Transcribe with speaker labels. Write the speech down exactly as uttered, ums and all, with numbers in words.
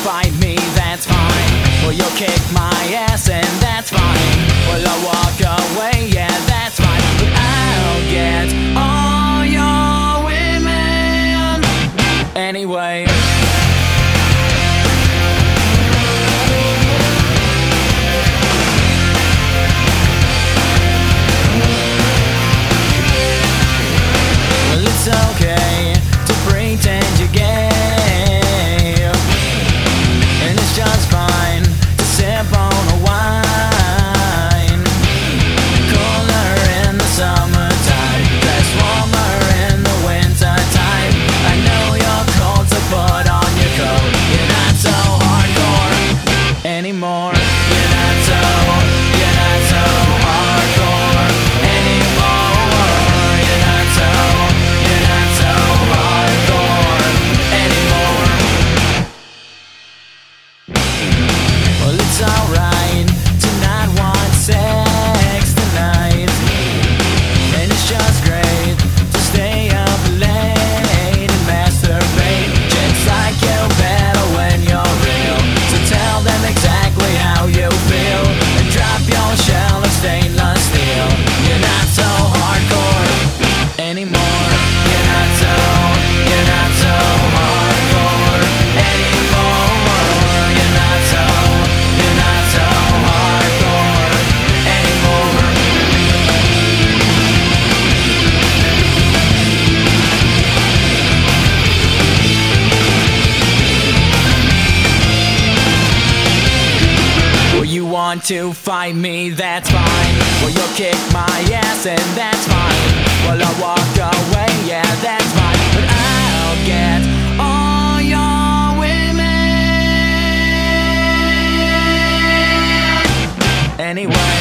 Speaker 1: fight me, that's fine. Well, you'll kick my ass and that's fine. Well, I'll walk away, yeah, that's fine. But I'll get all your women anyway. Well, it's okay to pretend you're gay, and it's just fine to sip on a wine. Cooler in the summertime, less warmer in the wintertime. I know you're cold, so put on your coat. You're not so hardcore anymore. You're not so, you're not so hardcore anymore. You're not so, you're not so hardcore anymore. Well, it's alright to not want sex tonight, and it's just great to stay up late and masturbate. Chicks like you better when you're real, so tell them exactly how you feel and drop your shell of stainless steel. You're not so hardcore anymore. You're not so, you're not so hardcore anymore. You're not so, you're not so hardcore anymore. Well, you want to fight me, that's fine. Well, you'll kick my ass and that's fine. Well, I'll walk away, yeah, that's fine. But I'll get all your women anyway.